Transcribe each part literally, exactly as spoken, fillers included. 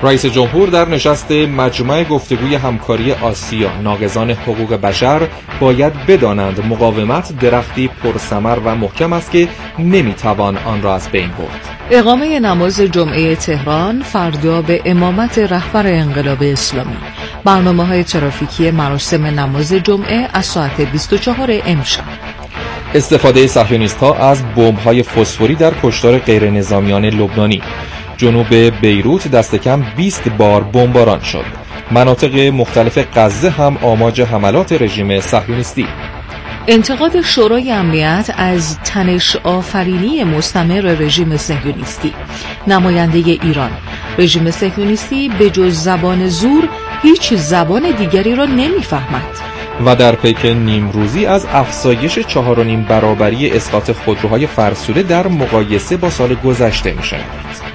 رئیس جمهور در نشست مجمع گفتگوی همکاری آسیا ناقضان حقوق بشر باید بدانند مقاومت درختی پرثمر و محکم است که نمیتوان آن را از بین برد. اقامه نماز جمعه تهران فردا به امامت رهبر انقلاب اسلامی. برنامه‌های ترافیکی مراسم نماز جمعه از ساعت بیست و چهار امشب. استفاده صهیونیست‌ها از بمب‌های فسفوری در کشتار غیر نظامیان لبنانی. جنوب بیروت دست کم بیست بار بمباران شد. مناطق مختلف غزه هم آماج حملات رژیم صهیونیستی. انتقاد شورای امنیت از تنش آفرینی مستمر رژیم صهیونیستی. نماینده ایران: رژیم صهیونیستی به جز زبان زور هیچ زبان دیگری را نمیفهمد. و در پیک نیمروزی از افزایش چهار و نیم برابری اسقاط خودروهای فرسوده در مقایسه با سال گذشته می‌شنوید.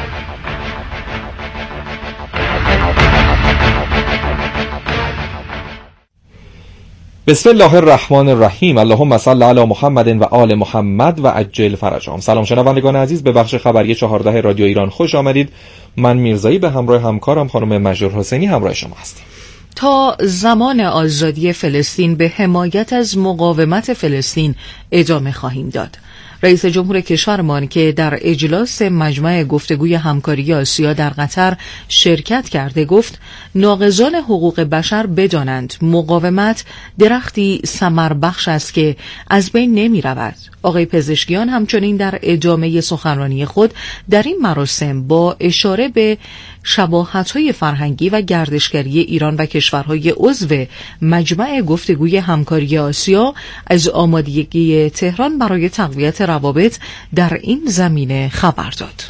بسم الله الرحمن الرحیم. اللهم صل علی محمد و آل محمد و عجل فرجهم. سلام شنوندگان عزیز، به بخش خبری چهارده رادیو ایران خوش آمدید. من میرزایی به همراه همکارم خانم مجروح حسینی همراه شما هستیم. تا زمان آزادی فلسطین به حمایت از مقاومت فلسطین ادامه خواهیم داد. رئیس جمهور کشورمان که در اجلاس مجمع گفتگوی همکاری آسیا در قطر شرکت کرده گفت ناقضان حقوق بشر بدانند مقاومت درختی ثمر بخش است که از بین نمی رود. آقای پزشکیان همچنین در ادامه سخنرانی خود در این مراسم با اشاره به شباهت‌های فرهنگی و گردشگری ایران و کشورهای عضو مجمع گفتگوی همکاری آسیا از آمادگی تهران برای تقویت روابط در این زمینه خبر داد.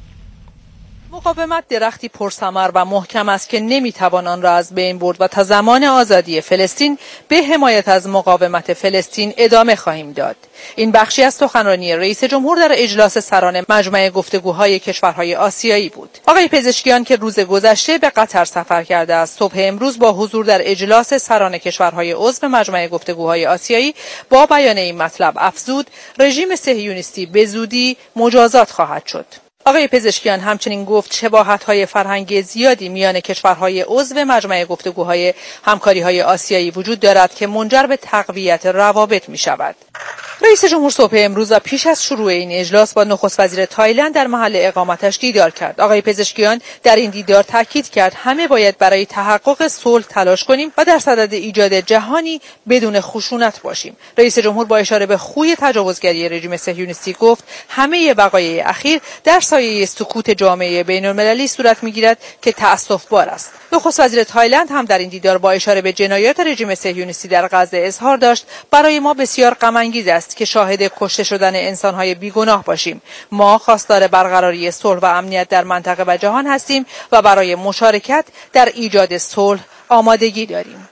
مقاومت درختی پرثمر و محکم است که نمیتوان آن را از بین برد و تا زمان آزادی فلسطین به حمایت از مقاومت فلسطین ادامه خواهیم داد. این بخشی از سخنرانی رئیس جمهور در اجلاس سران مجمع گفتگوهای کشورهای آسیایی بود. آقای پزشکیان که روز گذشته به قطر سفر کرده است، صبح امروز با حضور در اجلاس سران کشورهای عضو مجمع گفتگوهای آسیایی با بیان این مطلب افزود رژیم صهیونیستی به زودی مجازات خواهد شد. آقای پزشکیان همچنین گفت شباهت‌های فرهنگی زیادی میان کشورهای عضو مجمع گفتگوهای همکاری‌های آسیایی وجود دارد که منجر به تقویت روابط می‌شود. رئیس جمهور صبح امروز و پیش از شروع این اجلاس با نخست وزیر تایلند در محل اقامتش دیدار کرد. آقای پزشکیان در این دیدار تاکید کرد همه باید برای تحقق صلح تلاش کنیم و در صدد ایجاد جهانی بدون خشونت باشیم. رئیس جمهور با اشاره به خوی تجاوزگری رژیم صهیونیستی گفت همه وقایع اخیر در سایه سکوت جامعه بین‌المللی صورت می‌گیرد که تأسف‌بار است. نخست وزیر تایلند هم در این دیدار با اشاره به جنایات رژیم صهیونیستی در غزه اظهار داشت برای ما بسیار غم‌انگیز است که شاهد کشته شدن انسان‌های بیگناه باشیم. ما خواستار برقراری صلح و امنیت در منطقه و جهان هستیم و برای مشارکت در ایجاد صلح آمادگی داریم.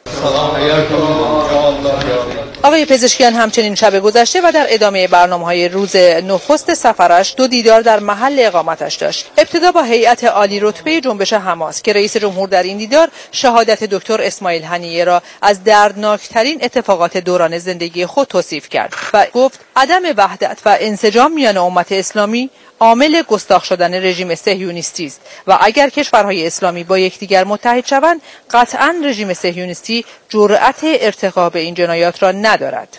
آقای پزشکیان همچنین شب گذشته و در ادامه برنامه‌های روز نخست سفرش دو دیدار در محل اقامتش داشت. ابتدا با هیئت عالی رتبه جنبش حماس که رئیس جمهور در این دیدار شهادت دکتر اسماعیل هنیه را از دردناکترین اتفاقات دوران زندگی خود توصیف کرد و گفت عدم وحدت و انسجام میان امت اسلامی عامل گستاخ شدن رژیم صهیونیستی است و اگر کشورهای اسلامی با یکدیگر متحد شوند قطعاً رژیم صهیونیستی جرأت ارتکاب این جنایات را ندارد.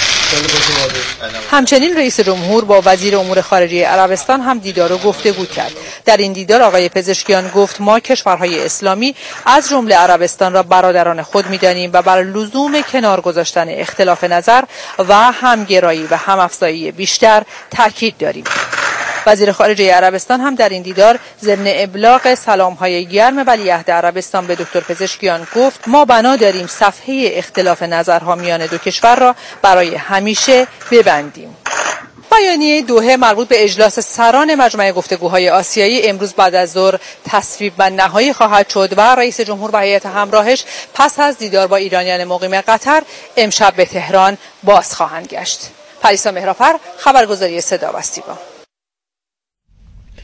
همچنین رئیس جمهور با وزیر امور خارجه عربستان هم دیدار و گفتگو کرد. در این دیدار آقای پزشکیان گفت ما کشورهای اسلامی از جمله عربستان را برادران خود می‌دانیم و بر لزوم کنار گذاشتن اختلاف نظر و همگرایی و همافزایی بیشتر تاکید داریم. وزیر خارجه عربستان هم در این دیدار ضمن ابلاغ سلام‌های گرم ولیعهد عربستان به دکتر پزشکیان گفت ما بنا داریم صفحه اختلاف نظرها میان دو کشور را برای همیشه ببندیم. بیانیه دوحه مربوط به اجلاس سران مجمع گفتگوهای آسیایی امروز بعد از ظهر تصویب و نهایی خواهد شد و رئیس جمهور و هیئت همراهش پس از دیدار با ایرانیان مقیم قطر امشب به تهران باز خواهند گشت. پریسا مهرافر، خبرگزاری صدا و سیما.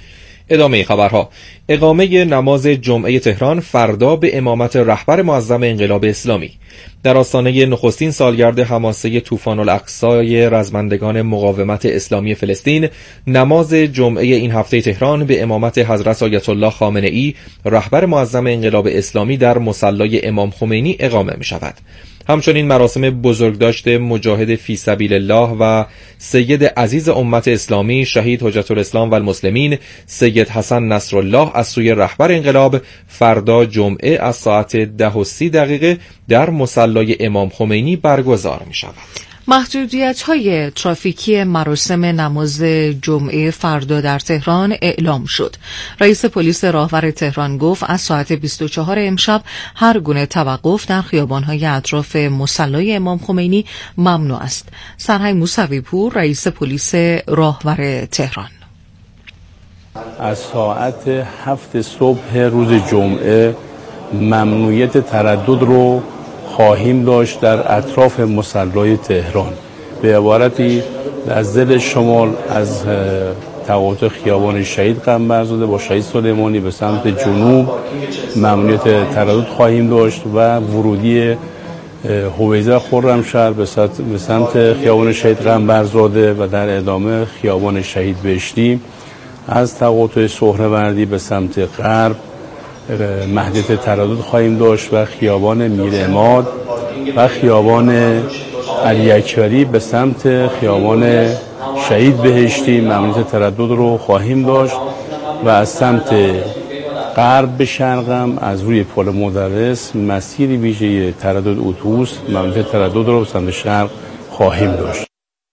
ادامه خبرها. اقامه نماز جمعه تهران فردا به امامت رهبر معظم انقلاب اسلامی. در آستانه نخستین سالگرد حماسه طوفان الاقصای رزمندگان مقاومت اسلامی فلسطین، نماز جمعه این هفته تهران به امامت حضرت آیت الله خامنه ای رهبر معظم انقلاب اسلامی در مصلی امام خمینی اقامه می شود. همچنین مراسم بزرگداشت مجاهد فی سبیل الله و سید عزیز امت اسلامی شهید حجت الاسلام و المسلمین سید حسن نصرالله از سوی رهبر انقلاب فردا جمعه از ساعت ده و سی دقیقه در مصلی امام خمینی برگزار می شود. محدودیت‌های ترافیکی مراسم نماز جمعه فردا در تهران اعلام شد. رئیس پلیس راهور تهران گفت از ساعت بیست و چهار امشب هر گونه توقف در خیابان‌های اطراف مصلی امام خمینی ممنوع است. سرهنگ موسوی پور، رئیس پلیس راهور تهران: از ساعت هفت صبح روز جمعه ممنوعیت تردد رو خواهیم داشت در اطراف مصلی تهران. به عبارتی از ضد شمال از تقاطع خیابان شهید قنبرزاده با شهید سلیمانی به سمت جنوب ممنوعیت تردد خواهیم داشت و ورودی هویزه خرمشهر به سمت خیابان شهید قنبرزاده و در ادامه خیابان شهید بهشتی از تقاطع سهروردی به سمت غرب محدودیت تردد خواهیم داشت و خیابان میرعماد و خیابان علی اکبری به سمت خیابان شهید بهشتی ممنوعیت تردد رو خواهیم داشت و از سمت غرب به شرقم از روی پل مدرس مسیر ویژه تردد اتوبوس ممنوعیت تردد رو به سمت شرق خواهیم داشت.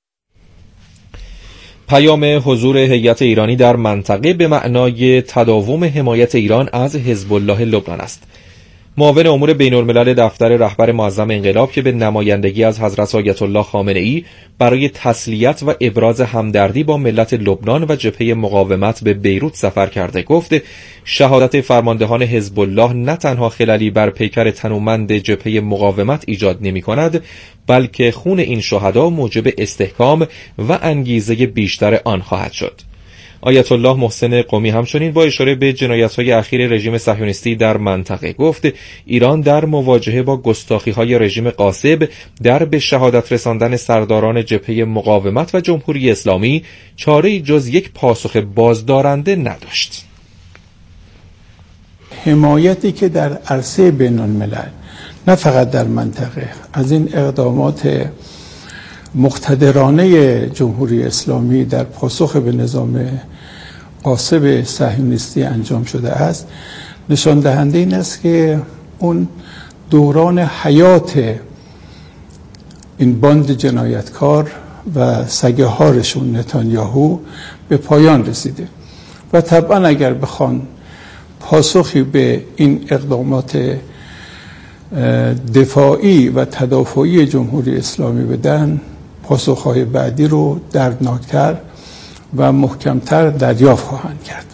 پیام حضور هیئت ایرانی در منطقه به معنای تداوم حمایت ایران از حزب الله لبنان است. معاون امور بین الملل دفتر رهبر معظم انقلاب که به نمایندگی از حضرت آیت الله خامنه ای برای تسلیت و ابراز همدردی با ملت لبنان و جبهه مقاومت به بیروت سفر کرده گفت شهادت فرماندهان حزب الله نه تنها خللی بر پیکر تنومند جبهه مقاومت ایجاد نمی کند، بلکه خون این شهدا موجب استحکام و انگیزه بیشتر آن خواهد شد. آیت الله محسن قمی همچنین با اشاره به جنایت‌های اخیر رژیم صهیونیستی در منطقه گفت ایران در مواجهه با گستاخی‌های رژیم غاصب در به شهادت رساندن سرداران جبهه مقاومت و جمهوری اسلامی چاره‌ای جز یک پاسخ بازدارنده نداشت. حمایتی که در عرصه بین الملل نه فقط در منطقه از این اقدامات مقتدرانه جمهوری اسلامی در پاسخ به نظام غاصب صهیونیستی انجام شده است نشان دهنده این است که اون دوران حیات این باند جنایتکار و سگه هارشون نتانیاهو به پایان رسیده و طبعا اگر بخوان پاسخی به این اقدامات دفاعی و تدافعی جمهوری اسلامی بدن پاسخهای بعدی رو دردناکتر و محکمتر دریافت خواهند کرد.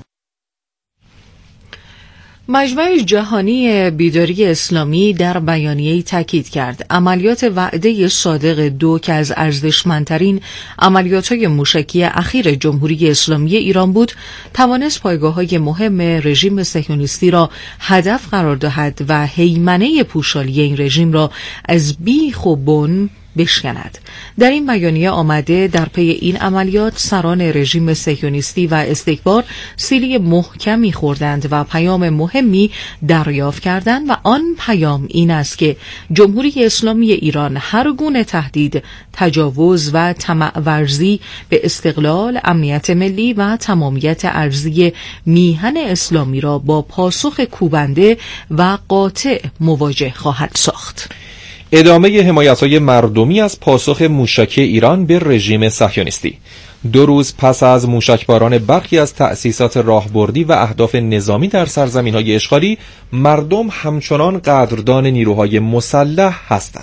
مجمع جهانی بیداری اسلامی در بیانیه‌ای تاکید کرد عملیات وعده صادق دو که از ارزشمندترین عملیات‌های موشکی اخیر جمهوری اسلامی ایران بود توانست پایگاه‌های مهم رژیم صهیونیستی را هدف قرار دهد و هیمنه پوشالی این رژیم را از بیخ و بن بشکند. در این بیانیه آمده در پی این عملیات سران رژیم صهیونیستی و استکبار سیلی محکمی خوردند و پیام مهمی دریافت کردند و آن پیام این است که جمهوری اسلامی ایران هر گونه تهدید، تجاوز و طمع ورزی به استقلال، امنیت ملی و تمامیت ارضی میهن اسلامی را با پاسخ کوبنده و قاطع مواجه خواهد ساخت. ادامه حمایت‌های مردمی از پاسخ موشکی ایران به رژیم صهیونیستی. دو روز پس از موشکباران برخی از تأسیسات راهبردی و اهداف نظامی در سرزمین‌های اشغالی، مردم همچنان قدردان نیروهای مسلح هستند.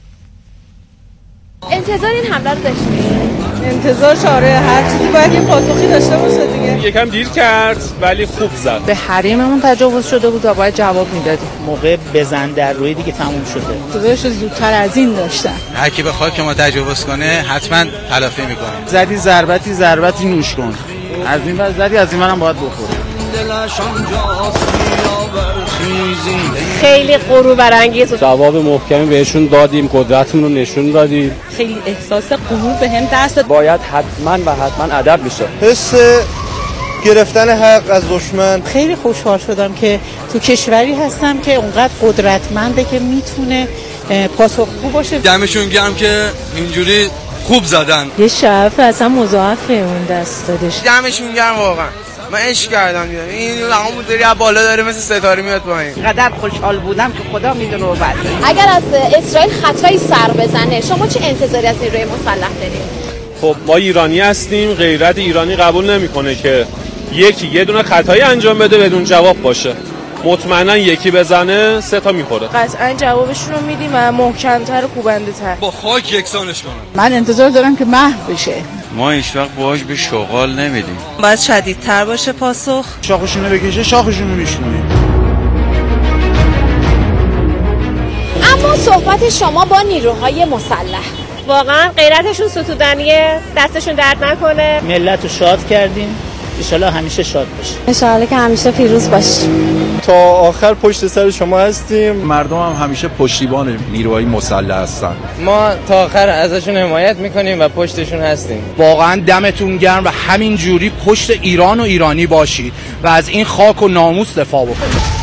انتظار این حمله رو داشتیم. انتظار شاره هر چیزی باید یه پاسخی داشته باشه دیگه. یکم دیر کرد ولی خوب زد. به حریممون تجاوز شده بود و باید جواب میدادیم. موقع بزن در روی دیگه تموم شده. انتظارش زودتر از این داشتن. هر کی بخواد که ما تجاوز کنه حتما تلافی میکنه. زدی ضربتی ضربتی نوش کن. از این وضعی از این منم باید بخوره. خیلی غرور برانگیز بود. جواب محکمی بهشون دادیم، قدرتمون رو نشون دادیم. خیلی احساس غرور بهم دست داد. باید حتما و حتما ادب بشه. حس گرفتن حق از دشمن. خیلی خوشحال شدم که تو کشوری هستم که اونقدر قدرتمنده که میتونه پاسخگو باشه. دمشون گرم که اینجوری خوب زدن. یه شرف اصلا مضاعف اون دست دادش. دمشون گرم واقعا. من عشق کردم دیدم این رقم داری از بالا داره مثل ستاره میاد پایین. قدر خوشحال بودم که خدا میدونه و بعد. اگر از اسرائیل خطایی سر بزنه شما چه انتظاری از نیروی مسلح دارید؟ خب ما ایرانی هستیم، غیرت ایرانی قبول نمیکنه که یکی یه دونه خطایی انجام بده بدون جواب باشه. مطمئنا یکی بزنه سه تا میخوره. قطعا جوابشون رو میدیم و محکم‌تر و کوبنده‌تر. با خاک یکسانش کنن. من انتظار دارم که محو بشه. ما هیچ وقت باهاش به شغال نمیدیم. باید شدیدتر باشه پاسخ. شاخشونو بکشه، شاخشونو میشونیم. اما صحبت شما با نیروهای مسلح واقعا غیرتشون ستودنیه، دستشون درد نکنه. ملت رو شاد کردیم. انشالله همیشه شاد باشه. انشالله که همیشه پیروز باشیم. تا آخر پشت سر شما هستیم. مردم هم همیشه پشتیبان نیروهای مسلح هستن. ما تا آخر ازشون حمایت میکنیم و پشتشون هستیم. واقعا دمتون گرم و همین جوری پشت ایران و ایرانی باشید و از این خاک و ناموس دفاع بکنید.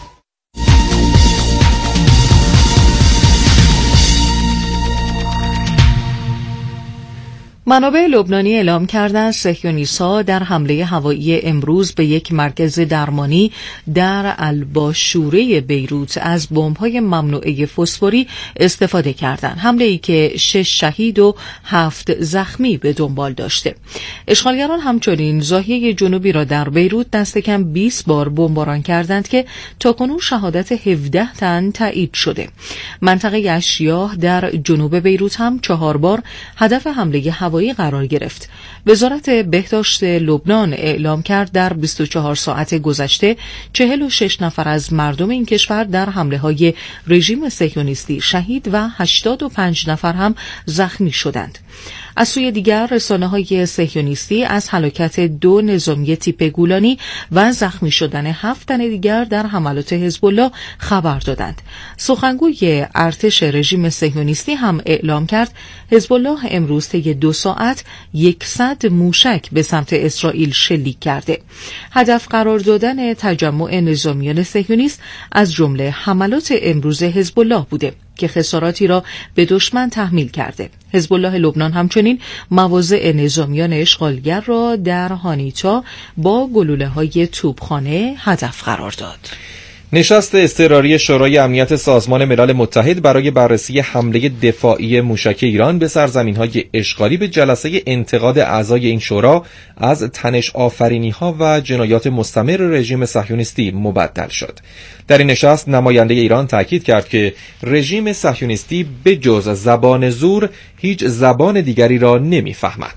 منابع لبنانی اعلام کردند صهیونیست‌ها در حمله هوایی امروز به یک مرکز درمانی در الباشوره بیروت از بمب‌های ممنوعه فسفوری استفاده کردند. حمله‌ای که شش شهید و هفت زخمی به دنبال داشته. اشغالگران همچنین ناحیه جنوبی را در بیروت دست کم بیست بار بمباران کردند که تاکنون شهادت هفده تن تایید شده. منطقه اشیاء در جنوب بیروت هم چهار بار هدف حمله هوایی قرار گرفت. وزارت بهداشت لبنان اعلام کرد در بیست و چهار ساعت گذشته چهل و شش نفر از مردم این کشور در حمله های رژیم صهیونیستی شهید و هشتاد و پنج نفر هم زخمی شدند. از سوی دیگر رسانه‌های صهیونیستی از هلاکت دو نظامی تیپ گولانی و زخمی شدن هفت تن دیگر در حملات حزب الله خبر دادند. سخنگوی ارتش رژیم صهیونیستی هم اعلام کرد حزب الله امروز طی دو ساعت صد موشک به سمت اسرائیل شلیک کرده. هدف قرار دادن تجمع نظامیان صهیونیست از جمله حملات امروز حزب الله بوده که خساراتی را به دشمن تحمیل کرده. حزب الله لبنان همچنین مواضع نظامیان اشغالگر را در هانیتا با گلوله‌های توپخانه هدف قرار داد. نشست اضطراری شورای امنیت سازمان ملل متحد برای بررسی حمله دفاعی موشک ایران به سرزمین‌های اشغالی به جلسه انتقاد اعضای این شورا از تنش آفرینی‌ها و جنایات مستمر رژیم صهیونیستی مبدل شد. در این نشست نماینده ایران تاکید کرد که رژیم صهیونیستی به جز زبان زور هیچ زبان دیگری را نمی‌فهمد.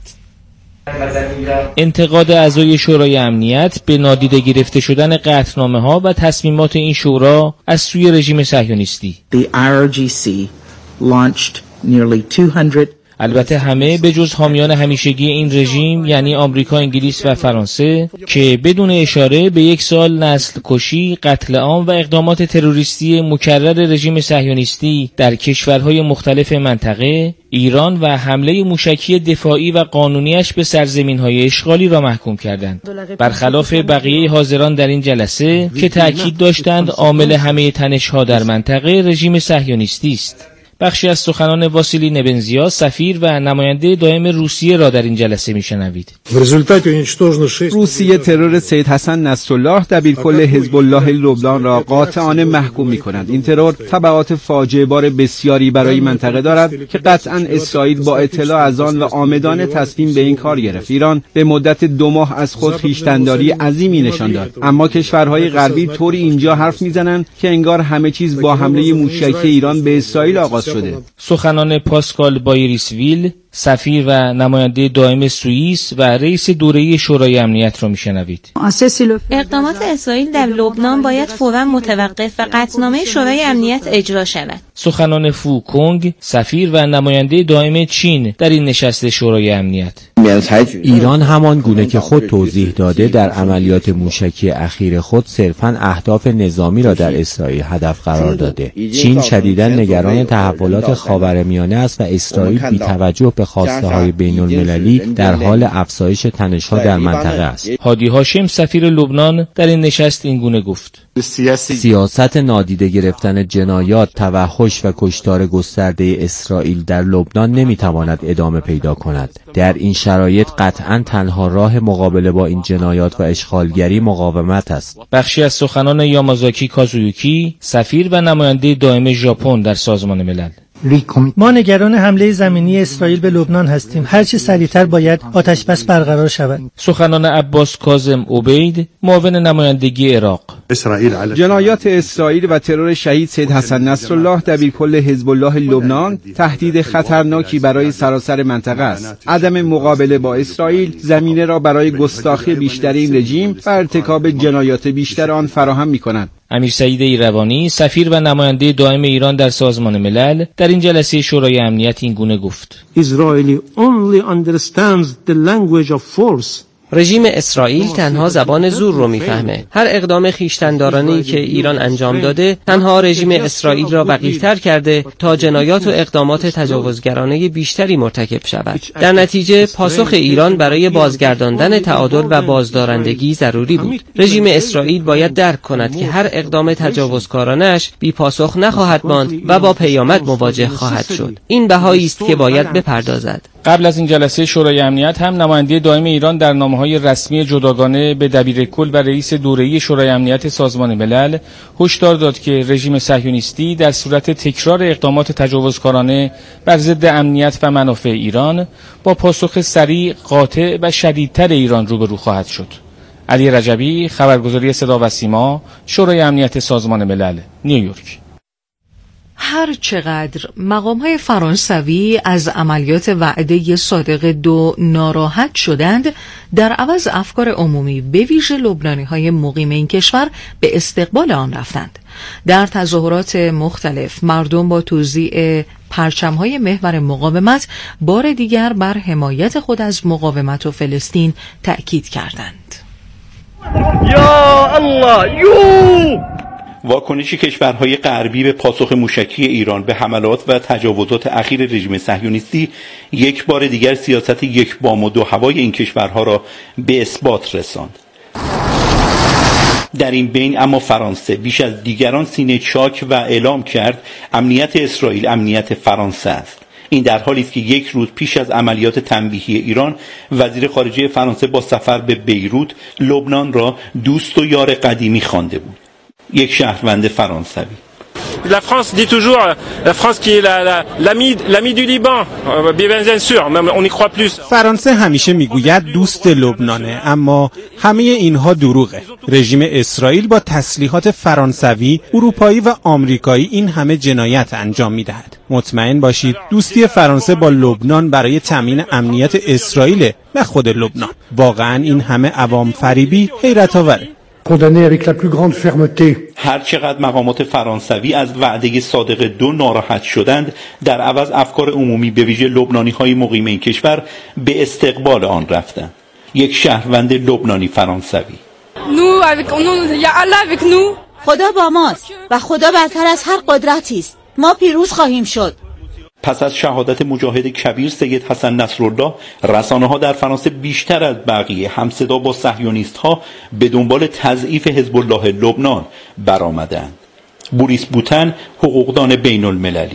انتقاد اعضای شورای امنیت به نادیده گرفته شدن قطعنامه‌ها و تصمیمات این شورا از سوی رژیم صهیونیستی. The آی آر جی سی launched nearly two hundred البته همه به جز حامیان همیشگی این رژیم یعنی آمریکا، انگلیس و فرانسه که بدون اشاره به یک سال نسل کشی، قتل عام و اقدامات تروریستی مکرر رژیم صهیونیستی در کشورهای مختلف منطقه، ایران و حمله موشکی دفاعی و قانونیش به سرزمین‌های اشغالی را محکوم کردند. برخلاف بقیه حاضران در این جلسه که تأکید داشتند عامل همه تنش‌ها در منطقه رژیم صهیونیستی است. بخشی از سخنان واسیلی نبنزیا سفیر و نماینده دائم روسیه را در این جلسه میشنوید. روسیه ترور سید حسن نصرالله دبیرکل حزب الله لبنان را قاطعانه محکوم می‌کند. این ترور تبعات فاجعه بار بسیاری برای منطقه دارد که قطعاً اسرائیل با اطلاع از آن و عامدانه تصمیم به این کار گرفت. ایران به مدت دو ماه از خود خویشتن‌داری عظیمی نشان داد، اما کشورهای غربی طوری اینجا حرف می‌زنند که انگار همه چیز با حمله موشکی ایران به اسرائیل آغاز شده. سخنان پاسکال بایریسویل سفیر و نماینده دائم سوئیس و رئیس دوره شورای امنیت را میشنوید. اقدامات اسرائیل در لبنان باید فوراً متوقف و قطعنامه شورای امنیت اجرا شود. سخنان فو کونگ سفیر و نماینده دائم چین در این نشست شورای امنیت. ایران همان گونه که خود توضیح داده در عملیات موشکی اخیر خود صرفاً اهداف نظامی را در اسرائیل هدف قرار داده. چین شدیداً نگران تحولات خاورمیانه است و اسرائیل بی توجه به خواسته های بین المللی در حال افزایش تنش‌ها در منطقه است. هادی هاشم سفیر لبنان در این نشست این گونه گفت: سیاست نادیده گرفتن جنایات، توحش و کشتار گسترده اسرائیل در لبنان نمیتواند ادامه پیدا کند. در این شرایط قطعاً تنها راه مقابله با این جنایات و اشغالگری مقاومت است. بخشی از سخنان یامازاکی کازویوکی، سفیر و نماینده دائم ژاپن در سازمان ملل: ما نگران حمله زمینی اسرائیل به لبنان هستیم. هرچه سریعتر باید آتش‌بس برقرار شود. سخنان عباس کاظم عبید، معاون نمایندگی عراق: جنایات اسرائیل و ترور شهید سید حسن نصرالله دبیرکل حزب الله لبنان تهدید خطرناکی برای سراسر منطقه است. عدم مقابله با اسرائیل زمینه را برای گستاخی بیشتر این رژیم و ارتکاب جنایات بیشتر آن فراهم می‌کند. امیر سعید ایروانی، سفیر و نماینده دائم ایران در سازمان ملل، در این جلسه شورای امنیت این گونه گفت: رژیم اسرائیل تنها زبان زور رو میفهمه. هر اقدام خویشتن‌دارانه‌ای که ایران انجام داده تنها رژیم اسرائیل را وقیح‌تر کرده تا جنایات و اقدامات تجاوزگرانه بیشتری مرتکب شود. در نتیجه پاسخ ایران برای بازگرداندن تعادل و بازدارندگی ضروری بود. رژیم اسرائیل باید درک کند که هر اقدام تجاوزکارانه‌اش بی پاسخ نخواهد ماند و با پیامد مواجه خواهد شد. این بهایی است که باید بپردازد. قبل از این جلسه شورای امنیت هم نماینده دائم ایران در نامه‌های رسمی جداگانه به دبیرکل و رئیس دوره‌ای شورای امنیت سازمان ملل هشدار داد که رژیم صهیونیستی در صورت تکرار اقدامات تجاوزکارانه بر ضد امنیت و منافع ایران با پاسخ سریع، قاطع و شدیدتر ایران روبرو خواهد شد. علی رجبی، خبرگزاری صدا و سیما، شورای امنیت سازمان ملل، نیویورک. هر چقدر مقام‌های فرانسوی از عملیات وعده صادق دو ناراحت شدند، در عوض افکار عمومی به ویژه لبنانی‌های مقیم این کشور به استقبال آن رفتند. در تظاهرات مختلف مردم با توزیع پرچم‌های محور مقاومت بار دیگر بر حمایت خود از مقاومت و فلسطین تأکید کردند. یا الله یو واکنش کشورهای غربی به پاسخ موشکی ایران به حملات و تجاوزات اخیر رژیم صهیونیستی یک بار دیگر سیاست یک بام و دو هوای این کشورها را به اثبات رساند. در این بین اما فرانسه بیش از دیگران سینه چاک و اعلام کرد امنیت اسرائیل امنیت فرانسه است. این در حالی است که یک روز پیش از عملیات تنبیهی ایران وزیر خارجه فرانسه با سفر به بیروت لبنان را دوست و یار قدیمی خوانده بود. یک شهروند فرانسوی: La France dit toujours la France qui est la la l'ami l'ami du Liban bien sûr même on y croit plus. فرانسه همیشه میگوید دوست لبنانه، اما همه اینها دروغه. رژیم اسرائیل با تسلیحات فرانسوی، اروپایی و آمریکایی این همه جنایت انجام میدهد. مطمئن باشید دوستی فرانسه با لبنان برای تامین امنیت اسرائیل نه خود لبنان. واقعا این همه عوام فریبی حیرت آوره. هر چقدر مقامات فرانسوی از وعده صادق دو ناراحت شدند، در عوض افکار عمومی به ویژه لبنانی‌های مقیم این کشور به استقبال آن رفتند. یک شهروند لبنانی فرانسوی: خدا با ماست و خدا برتر از هر قدرتی است. ما پیروز خواهیم شد. پس از شهادت مجاهد کبیر سید حسن نصرالله، رسانه‌ها در فرانسه بیشتر از بقیه همصدا با صهیونیست‌ها به دنبال تضعیف حزب الله لبنان برآمدند. بوریس بوتن، حقوقدان بین المللی: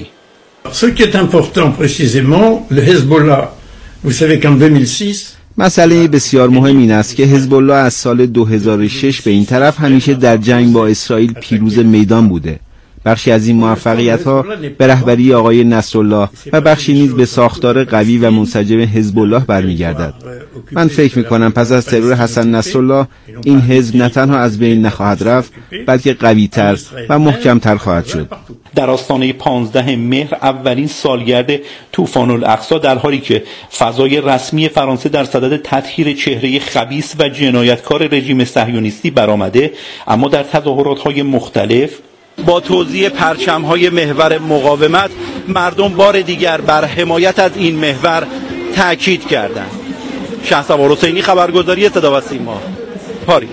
مسئله بسیار مهم این است که حزب الله از سال دو هزار و شش به این طرف همیشه در جنگ با اسرائیل پیروز میدان بوده. بخشی از این موفقیت‌ها به رهبری آقای نصرالله و بخشی نیز به ساختار قوی و منسجم حزب الله برمیگردد. من فکر می‌کنم پس از ترور حسن نصرالله این حزب نه تنها از بین نخواهد رفت، بلکه قوی‌تر و محکم‌تر خواهد شد. در آستانه پانزده مهر اولین سالگرد طوفان الاقصی، در حالی که فضای رسمی فرانسه در صدد تطهیر چهره خبیث و جنایتکار رژیم صهیونیستی برآمده، اما در تظاهرات‌های مختلف با توزیع پرچم‌های محور مقاومت مردم بار دیگر بر حمایت از این محور تأکید کردند. شهسوار حسینی، خبرگزاری صدا و سیما، پاریس.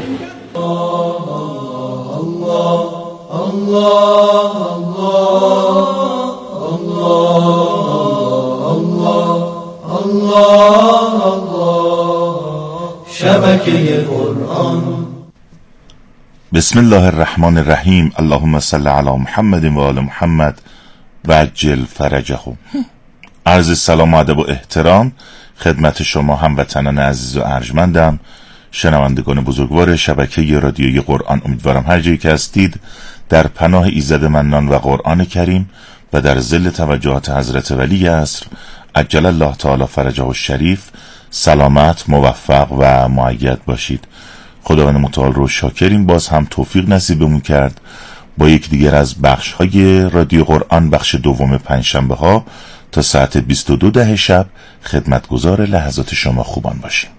شبکه قرآن. بسم الله الرحمن الرحیم. اللهم صل علی محمد و آل محمد و عجل فرجهم. عرض سلام و ادب و احترام خدمت شما هموطنان عزیز و ارجمندم، شنوندگان بزرگوار شبکه رادیویی قرآن. امیدوارم هر جایی که هستید در پناه ایزد منان و قرآن کریم و در ظل توجهات حضرت ولی عصر عجل الله تعالی فرجه الشریف سلامت، موفق و مؤید باشید. خداوند متعال رو شاکریم، باز هم توفیق نصیبمون کرد با یک دیگر از بخش های رادیو قرآن، بخش دوم پنجشنبه ها تا ساعت بیست و دو ده شب خدمتگزار لحظات شما خوبان باشیم.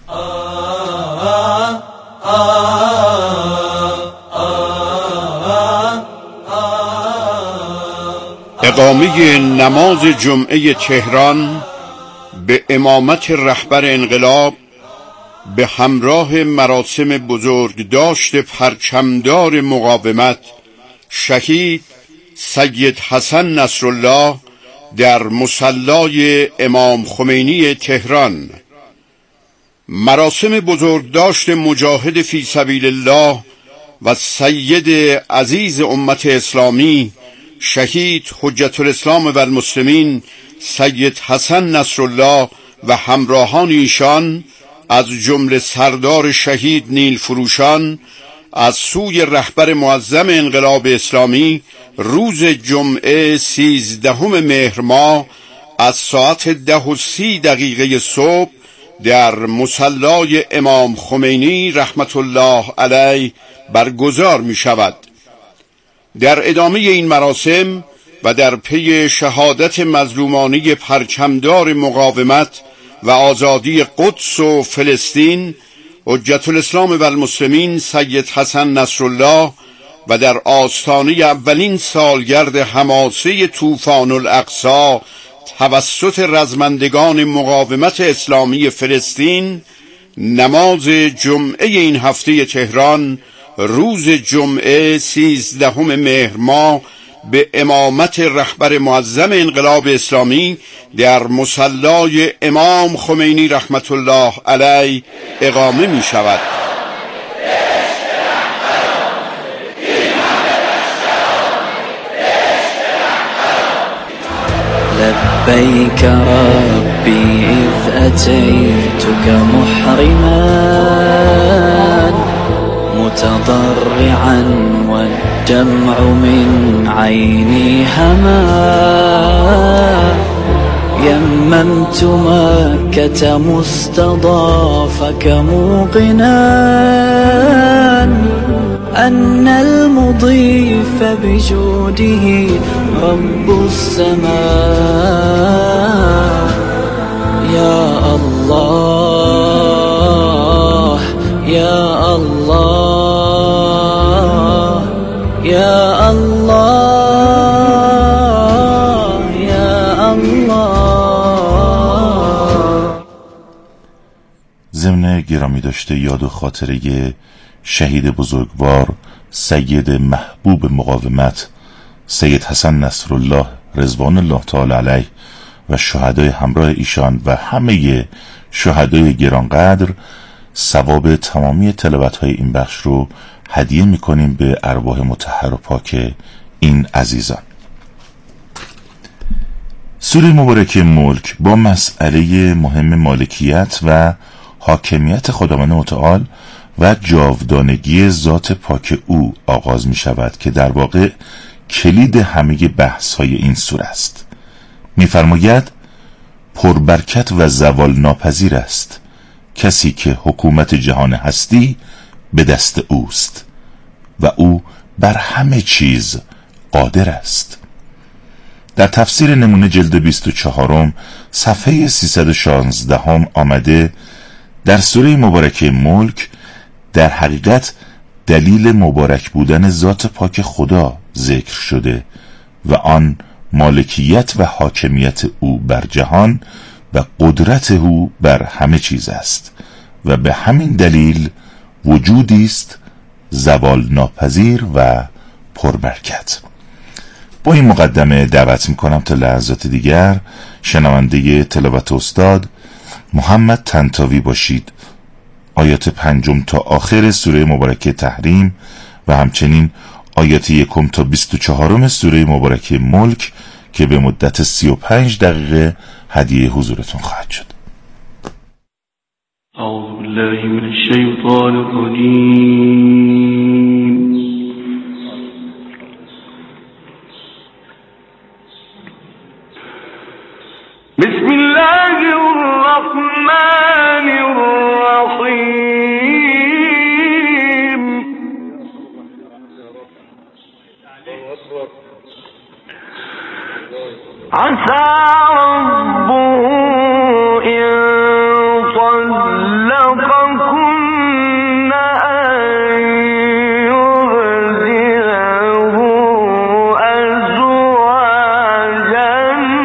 اقامه نماز جمعه تهران به امامت رهبر انقلاب به همراه مراسم بزرگداشت پرچمدار مقاومت شهید سید حسن نصرالله در مصلی امام خمینی تهران. مراسم بزرگداشت مجاهد فی سبیل الله و سید عزیز امت اسلامی شهید حجت الاسلام و المسلمین سید حسن نصرالله و همراهان ایشان از جمله سردار شهید نیل فروشان از سوی رهبر معظم انقلاب اسلامی روز جمعه سیزدهم مهر ماه از ساعت ده و سی دقیقه صبح در مصلی امام خمینی رحمت الله علیه برگزار می شود. در ادامه این مراسم و در پی شهادت مظلومانه پرچمدار مقاومت و آزادی قدس و فلسطین حجت الاسلام و المسلمین سید حسن نصرالله و در آستانه اولین سالگرد حماسه طوفان الاقصی توسط رزمندگان مقاومت اسلامی فلسطین، نماز جمعه این هفته تهران روز جمعه سیزدهم مهر ماه به امامت رهبر معظم انقلاب اسلامی در مصلی امام خمینی رحمت الله علیه اقامه می شود. لبیک ربی اذ اتیتک محرما متضرعا والدمع من عيني هما يممت مكة مستضافك موقنا أن المضيف بجوده رب السماء. يا الله يا الله يا الله يا الله. ضمن گرامی داشته یاد و خاطره شهید بزرگوار سید محبوب مقاومت سید حسن نصرالله رضوان الله تعالی علیه و شهدای همراه ایشان و همه شهدای گرانقدر، ثواب تمامی تلاوت‌های این بخش رو هدیه می‌کنیم به ارواح مطهر و پاک این عزیزان. سوره مبارکه ملک با مسئله مهم مالکیت و حاکمیت خداوند متعال و جاودانگی ذات پاک او آغاز می شود که در واقع کلید همه بحث های این سوره است. می فرماید پربرکت و زوال ناپذیر است کسی که حکومت جهان هستی به دست اوست و او بر همه چیز قادر است. در تفسیر نمونه جلد بیست و چهارم صفحه سیصد و شانزده آمده در سوره مبارکه ملک در حقیقت دلیل مبارک بودن ذات پاک خدا ذکر شده و آن مالکیت و حاکمیت او بر جهان و قدرت او بر همه چیز است و به همین دلیل وجودی است زوال ناپذیر و پربرکت. با این مقدمه دعوت میکنم تا لحظات دیگر شنونده تلاوت استاد محمد طنطاوی باشید. آیات پنجم تا آخر سوره مبارکه تحریم و همچنین آیات یکم تا بیست و چهارم سوره مبارکه ملک که به مدت سی و پنج دقیقه هدیه حضورتون خواهد شد. اعوذ بالله من الشیطان الرجیم. بسم الله الرحمن الرحیم. عسى ربه إن طلقكن أن يبدله أزواجا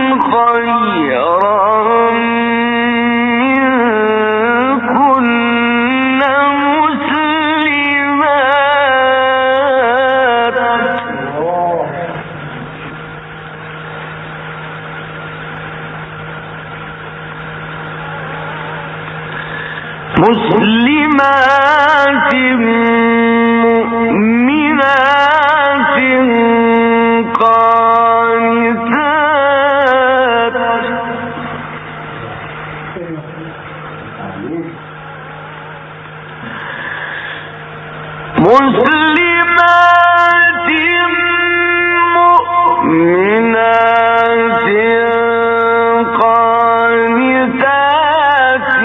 خيرا منكن مسلمات مؤمنات قانتات مسلمات مؤمنات قانتات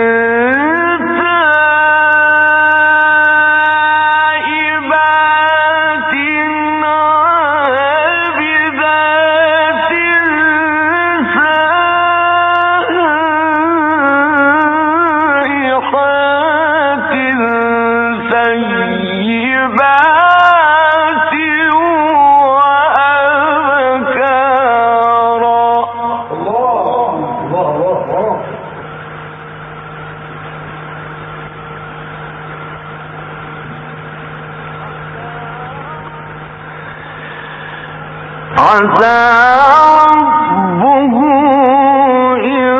عسى ربه إن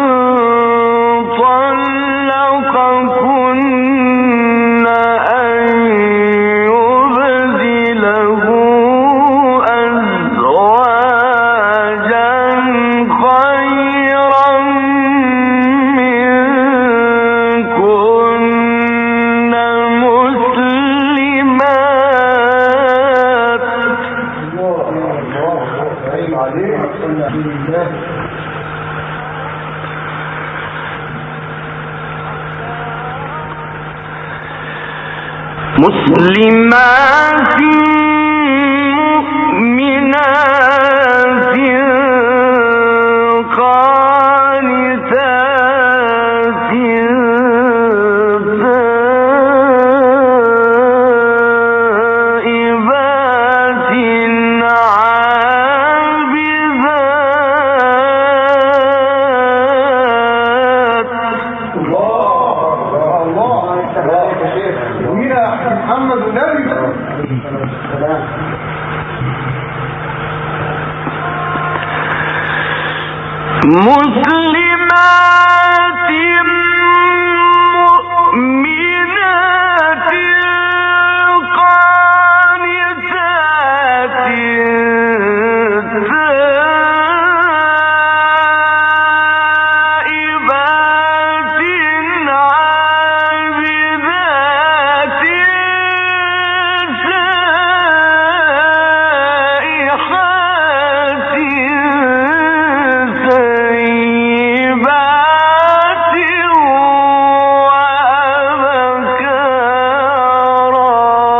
طلقكن أن يبدله أزواجا خيرا منكن مسلمات مسلمات مؤمنات قانتات تائبات مسلمات مؤمنات